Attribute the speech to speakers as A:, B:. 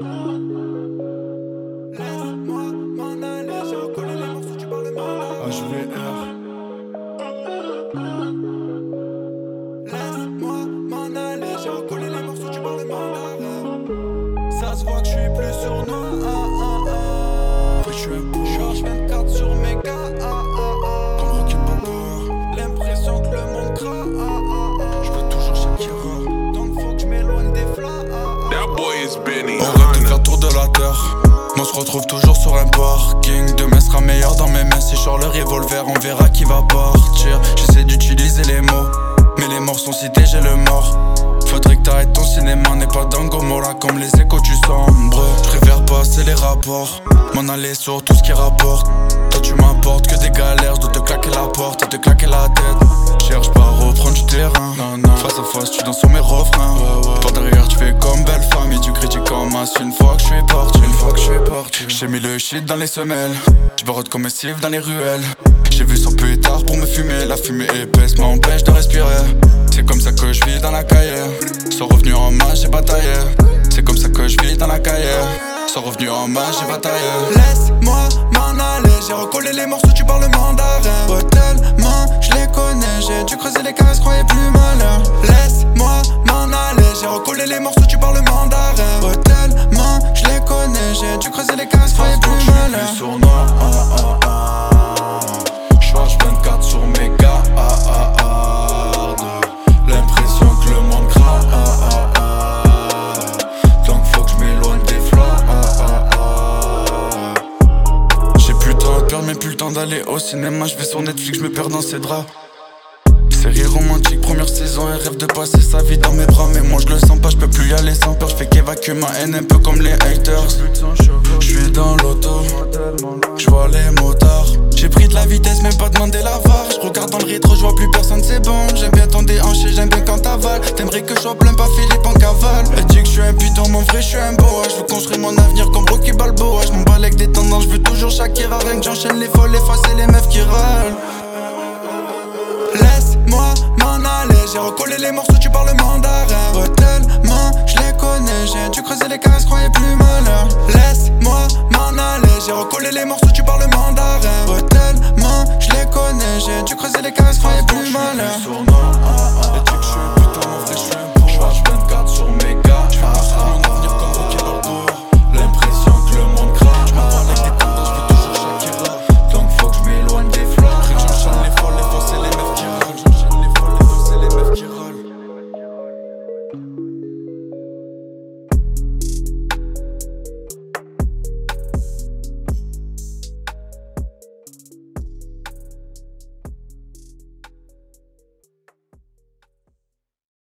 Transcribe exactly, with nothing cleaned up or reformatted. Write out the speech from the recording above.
A: Laisse-moi m'en aller, j'ai recollé les morceaux, tu parles mandarin.
B: H V R.
A: Laisse-moi m'en aller, j'ai recollé les morceaux, tu parles mandarin. Ça se voit que je suis plus sur nous. Ah, ah, ah.
B: Je suis un beau.
A: Charge vingt-quatre sur mes gars. Ah, ah, ah.
B: Comme Rocky Balboa.
A: L'impression que le monde craint. Ah, ah, ah.
B: Je veux toujours Shakira.
A: Donc faut que je m'éloigne des flammes. Ah, ah.
C: That boy is Benny.
B: On rêve de faire tour de la terre. Mais on se retrouve toujours sur un parking. Demain sera meilleur dans mes mains. Si je sors le revolver, on verra qui va partir. J'essaie d'utiliser les mots, mais les morts sont cités, j'ai le mort. Faudrait que t'arrêtes ton cinéma, n'est pas dans Gomorrah. Comme les échos tu sombres. Je préfère passer les rapports, m'en aller sur tout ce qui rapporte. Toi tu m'apportes que des galères, je dois te claquer la porte et te claquer la tête. Cherche pas à reprendre du terrain, non, non. Face à face tu danses sur mes refrains, ouais, ouais. Par derrière tu fais comme belle femme et tu critiques comme as. Une fois que je suis parti, une fois que je suis parti, j'ai mis le shit dans les semelles. Je barotte comme un Steve dans les ruelles. J'ai vu son pétard pour me fumer. La fumée épaisse m'empêche de respirer. C'est comme ça que je vis dans la caille. Sans revenu en main j'ai bataillé. C'est comme ça que je vis dans la caille. Sans revenu en main j'ai bataillé.
A: Laisse-moi m'en aller, j'ai recollé les morceaux, tu parles mandarin. Ouais, tellement je les connais, j'ai dû creuser les caresses, croyez plus malin. Laisse-moi m'en aller, j'ai recollé les morceaux, tu parles mandarin. Ouais, tellement je les connais, j'ai dû creuser les caresses, croyez plus malin.
B: Plus sournois, ah, ah, ah. J'marche vingt-quatre sur mes gars, ah, ah, ah. L'impression que le monde craint, ah, ah, ah. Donc faut que je m'éloigne des flammes, ah, ah, ah. J'ai plus le temps de perdre, mais plus le temps d'aller au cinéma. Je vais sur Netflix, je me perds dans ses draps. Série romantique, première saison, elle rêve de passer sa vie dans mes bras. Mais moi je le sens pas, je peux plus y aller sans peur. Je fais qu'évacuer ma haine un peu comme les haters. Je suis dans l'auto, je vois les motards. J'ai pris de la vitesse, même pas demandé la var. Je regarde dans le rétro, je vois plus personne, c'est bon. J'aime bien ton déhanché, j'aime bien quand t'avales. T'aimerais que je sois plein, pas Philippe en cavale. Elle dit que je suis un putain, mon vrai, je suis un boa. Je veux construire mon avenir comme Rocky Balboa. Je m'en bats avec des tendances, je veux toujours Shakira. Rien que j'enchaîne les folles, les faces et les meufs qui râlent.
A: Laisse-moi m'en aller, j'ai recollé les morceaux, tu parles mandarin. Ouais, tellement